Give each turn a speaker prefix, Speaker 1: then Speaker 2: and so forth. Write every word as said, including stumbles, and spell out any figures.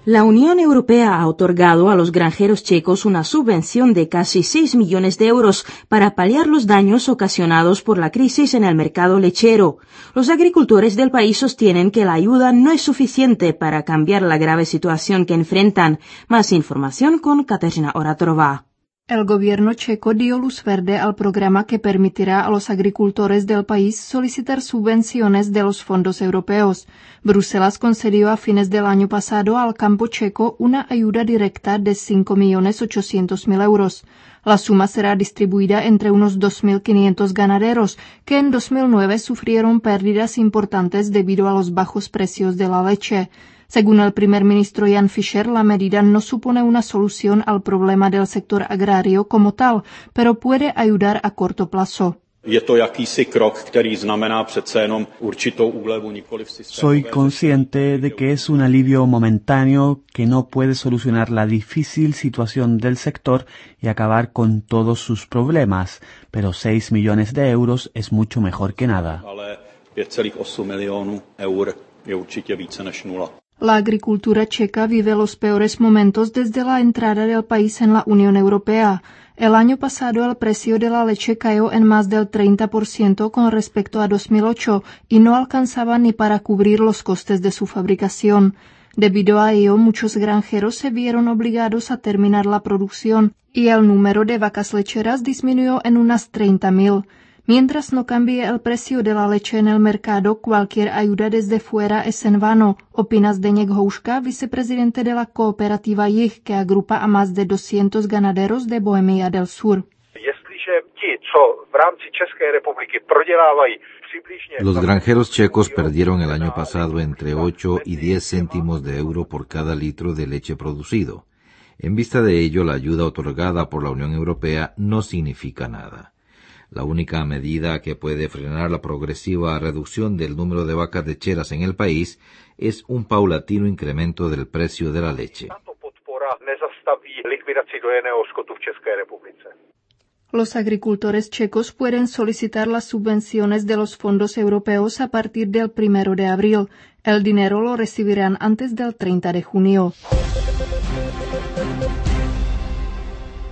Speaker 1: La Unión Europea ha otorgado a los granjeros checos una subvención de casi seis millones de euros para paliar los daños ocasionados por la crisis en el mercado lechero. Los agricultores del país sostienen que la ayuda no es suficiente para cambiar la grave situación que enfrentan. Más información con Kateřina Oratová.
Speaker 2: El gobierno checo dio luz verde al programa que permitirá a los agricultores del país solicitar subvenciones de los fondos europeos. Bruselas concedió a fines del año pasado al campo checo una ayuda directa de cinco millones ochocientos mil euros. La suma será distribuida entre unos dos mil quinientos ganaderos que en dos mil nueve sufrieron pérdidas importantes debido a los bajos precios de la leche. Según el primer ministro Jan Fischer, la medida no supone una solución al problema del sector agrario como tal, pero puede ayudar a corto plazo.
Speaker 3: Soy consciente de que es un alivio momentáneo que no puede solucionar la difícil situación del sector y acabar con todos sus problemas, pero seis millones de euros es mucho mejor que nada.
Speaker 2: La agricultura checa vive los peores momentos desde la entrada del país en la Unión Europea. El año pasado el precio de la leche cayó en más del treinta por ciento con respecto a dos mil ocho y no alcanzaba ni para cubrir los costes de su fabricación. Debido a ello, muchos granjeros se vieron obligados a terminar la producción y el número de vacas lecheras disminuyó en unas treinta mil. Mientras no cambie el precio de la leche en el mercado, cualquier ayuda desde fuera es en vano, opina Zdeněk Houška, vicepresidente de la cooperativa Jih, que agrupa a más de doscientos ganaderos de Bohemia del Sur.
Speaker 4: Los granjeros checos perdieron el año pasado entre ocho y diez céntimos de euro por cada litro de leche producido. En vista de ello, la ayuda otorgada por la Unión Europea no significa nada. La única medida que puede frenar la progresiva reducción del número de vacas lecheras en el país es un paulatino incremento del precio de la leche.
Speaker 2: Los agricultores checos pueden solicitar las subvenciones de los fondos europeos a partir del primero de abril. El dinero lo recibirán antes del treinta de junio.